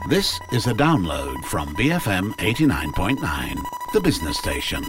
This is a download from BFM 89.9, the business station.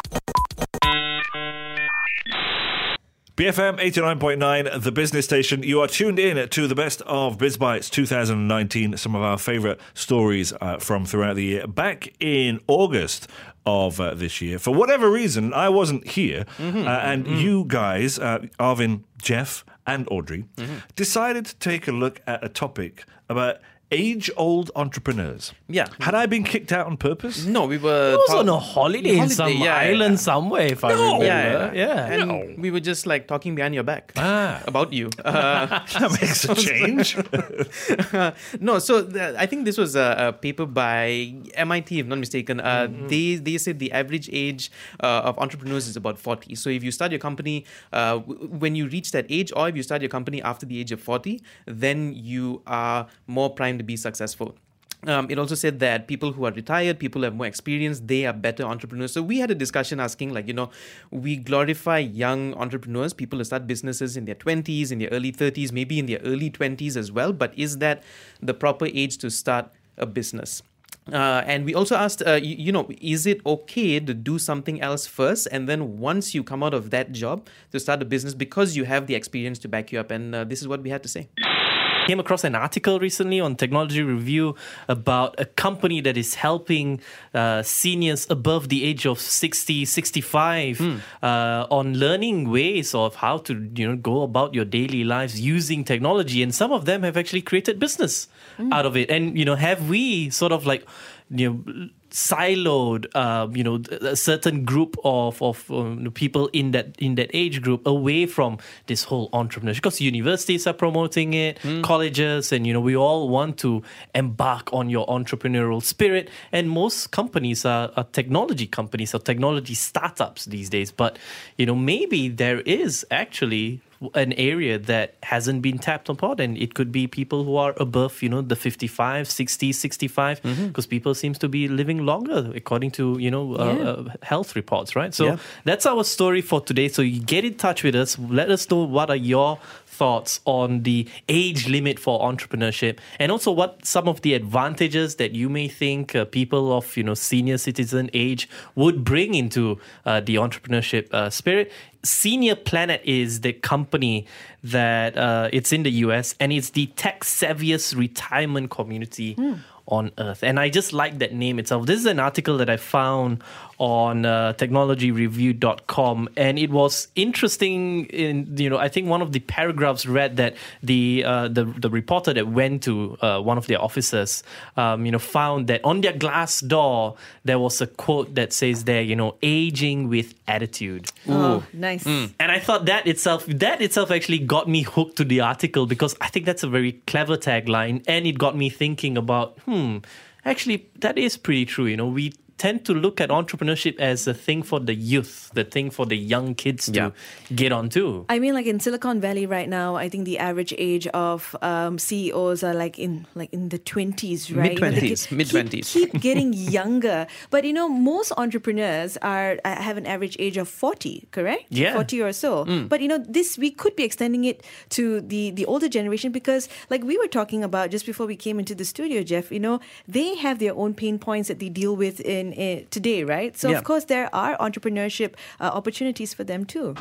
BFM 89.9, the business station. You are tuned in to the best of BizBytes 2019, some of our favourite stories from throughout the year. Back in August of this year, for whatever reason, I wasn't here, and you guys, Arvin, Jeff and Audrey, decided to take a look at a topic about age-old entrepreneurs. Yeah. Had I been kicked out on purpose? No, we were... It was on a holiday in some island somewhere, if I remember. And we were just like talking behind your back about you. That makes a change. I think this was a paper by MIT, if not mistaken. They said the average age of entrepreneurs is about 40. So if you start your company, when you reach that age, or if you start your company after the age of 40, then you are more primed to be successful. It also said that people who are retired, people who have more experience, they are better entrepreneurs. So we had a discussion asking, we glorify young entrepreneurs, people who start businesses in their 20s, in their early 30s, maybe in their early 20s as well. But is that the proper age to start a business? And we also asked, is it okay to do something else first, and then once you come out of that job, to start a business because you have the experience to back you up? And this is what we had to say. Came across an article recently on Technology Review about a company that is helping seniors above the age of 60, 65 on learning ways of how to go about your daily lives using technology. And some of them have actually created business out of it. And, have we sort of siloed, a certain group of people in that age group away from this whole entrepreneurship, because universities are promoting it, colleges, and we all want to embark on your entrepreneurial spirit. And most companies are technology companies or technology startups these days. But maybe there is actually an area that hasn't been tapped upon, and it could be people who are above, the 55, 60, 65, because people seems to be living longer according to, health reports, right? So that's our story for today. So you get in touch with us. Let us know what are your thoughts on the age limit for entrepreneurship, and also what some of the advantages that you may think people of senior citizen age would bring into the entrepreneurship spirit. Senior Planet is the company that it's in the US, and it's the tech-savviest retirement community on earth. And I just like that name itself. This is an article that I found on technologyreview.com, and it was interesting. I think one of the paragraphs read that the reporter that went to one of their offices, found that on their glass door there was a quote that says there, aging with attitude. Oh, nice. And I thought that itself actually got me hooked to the article, because I think that's a very clever tagline, and it got me thinking about, actually, that is pretty true. We tend to look at entrepreneurship as a thing for the youth, the thing for the young kids to get onto. I mean, in Silicon Valley right now, I think the average age of CEOs are in the 20s, right? Mid-20s. Keep getting younger. But, most entrepreneurs have an average age of 40, correct? Yeah. 40 or so. But, we could be extending it to the older generation, because we were talking about just before we came into the studio, Jeff, they have their own pain points that they deal with in today, right? So, of course, there are entrepreneurship opportunities for them too.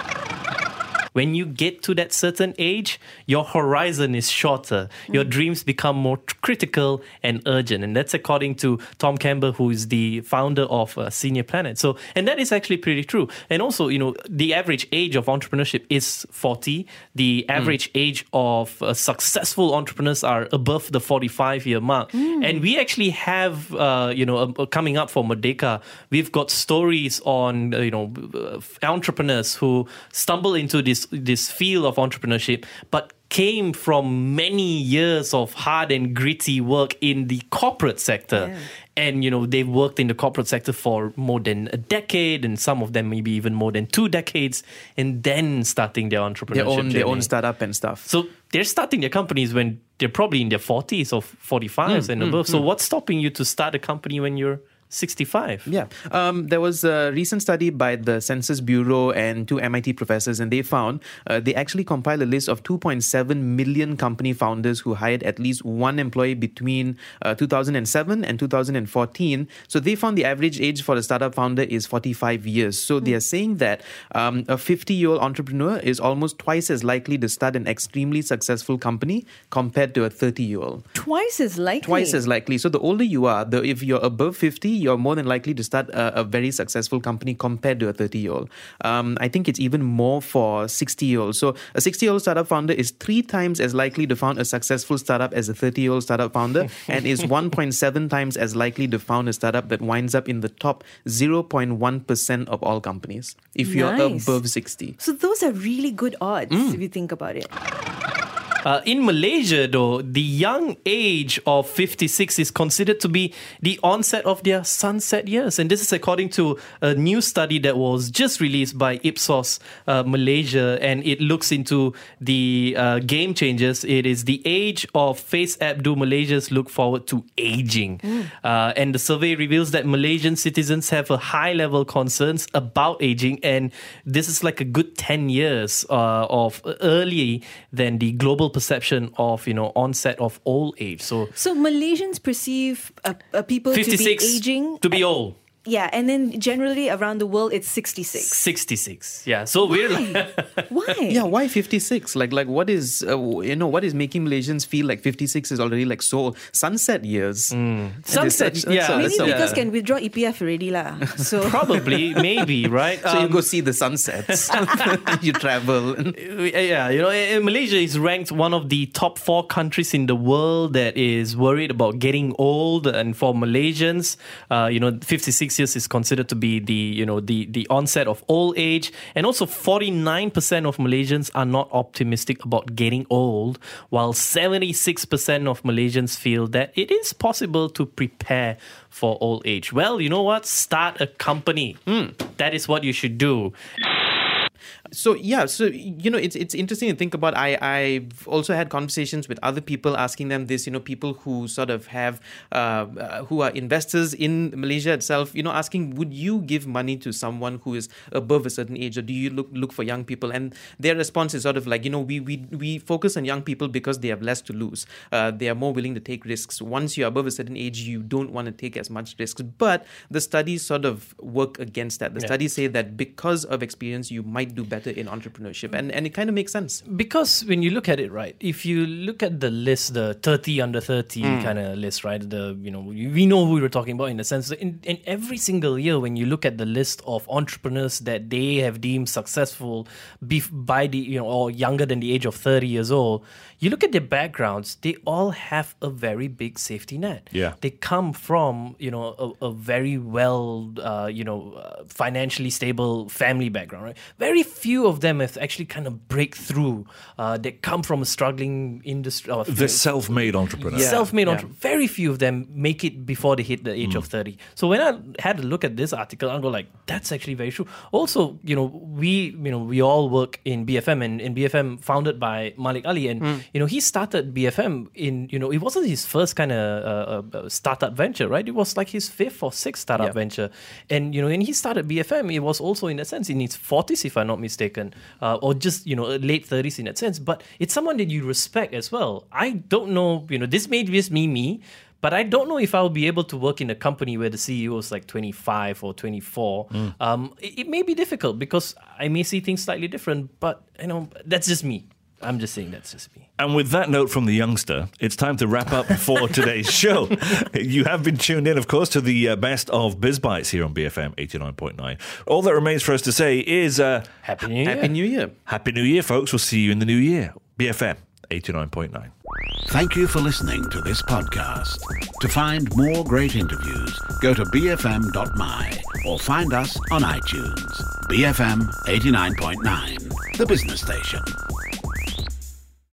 When you get to that certain age, your horizon is shorter. Your dreams become more critical and urgent. And that's according to Tom Campbell, who is the founder of Senior Planet. So, and that is actually pretty true. And also, the average age of entrepreneurship is 40. The average age of successful entrepreneurs are above the 45-year mark. And we actually have, coming up for Merdeka, we've got stories on, entrepreneurs who stumble into this field of entrepreneurship, but came from many years of hard and gritty work in the corporate sector. Yeah. And, they've worked in the corporate sector for more than a decade, and some of them maybe even more than 2 decades, and then starting their entrepreneurship journey. Their own startup and stuff. So they're starting their companies when they're probably in their 40s or 45s and above. So what's stopping you to start a company when you're 65. Yeah. There was a recent study by the Census Bureau and 2 MIT professors, and they found they actually compiled a list of 2.7 million company founders who hired at least one employee between 2007 and 2014. So they found the average age for a startup founder is 45 years. So they are saying that a 50-year-old entrepreneur is almost twice as likely to start an extremely successful company compared to a 30-year-old. Twice as likely. Twice as likely. So the older you are, if you're above 50, you're more than likely to start a very successful company compared to a 30-year-old. I think it's even more for 60-year-olds. So a 60-year-old startup founder is 3 times as likely to found a successful startup as a 30-year-old startup founder and is 1.7 times as likely to found a startup that winds up in the top 0.1% of all companies if you're Nice. above 60. So those are really good odds if you think about it. In Malaysia, though, the young age of 56 is considered to be the onset of their sunset years. And this is according to a new study that was just released by Ipsos Malaysia. And it looks into the game changers. It is the age of face app do Malaysians look forward to aging. And the survey reveals that Malaysian citizens have a high-level concerns about aging. And this is like a good 10 years of early than the global perception of onset of old age. So Malaysians perceive people to be 56 aging. to be old. Yeah, and then generally around the world it's 66. 66. Yeah. So we're Why? Yeah, why 56? Like what is what is making Malaysians feel like 56 is already like so old? Sunset years. Sunset, yeah. Maybe So- because can withdraw EPF already lah. So probably, maybe, right? So you go see the sunsets. You travel. Malaysia is ranked one of the top 4 countries in the world that is worried about getting old. And for Malaysians, 56 years is considered to be the onset of old age. And also 49% of Malaysians are not optimistic about getting old, while 76% of Malaysians feel that it is possible to prepare for old age. Well, you know what? Start a company. That is what you should do. So it's interesting to think about. I've also had conversations with other people asking them this, people who sort of have who are investors in Malaysia itself, asking, would you give money to someone who is above a certain age, or do you look for young people? And their response is sort of like, we focus on young people because they have less to lose. They are more willing to take risks. Once you're above a certain age, you don't want to take as much risks. But the studies sort of work against that. The studies say that because of experience, you might do better in entrepreneurship, and it kind of makes sense. Because when you look at it, right, if you look at the list, the 30 under 30 kind of list, right, we know who we're talking about in the sense that in every single year when you look at the list of entrepreneurs that they have deemed successful by the or younger than the age of 30 years old, you look at their backgrounds, they all have a very big safety net. Yeah. They come from a very well financially stable family background, right? Very few of them have actually kind of break through. They come from a struggling industry. The self-made entrepreneur. Self-made entrepreneur. Very few of them make it before they hit the age of 30. So when I had a look at this article, I go like, that's actually very true. Also, we all work in BFM, and in BFM founded by Malik Ali, and he started BFM in it wasn't his first kind of startup venture, right? It was like his 5th or 6th startup venture, and when he started BFM, it was also in a sense in his 40s, if I'm not mistaken, or just late 30s in that sense. But it's someone that you respect as well. I don't know, this may just be me, but I don't know if I'll be able to work in a company where the CEO is like 25 or 24. It may be difficult because I may see things slightly different, but that's just me. I'm just saying that's just me. And with that note from the youngster, it's time to wrap up for today's show. You have been tuned in, of course, to the best of Biz Bites here on BFM 89.9. All that remains for us to say is Happy New Year. Happy New Year. Happy New Year, folks. We'll see you in the new year. BFM 89.9. Thank you for listening to this podcast. To find more great interviews, go to bfm.my or find us on iTunes. BFM 89.9, the business station.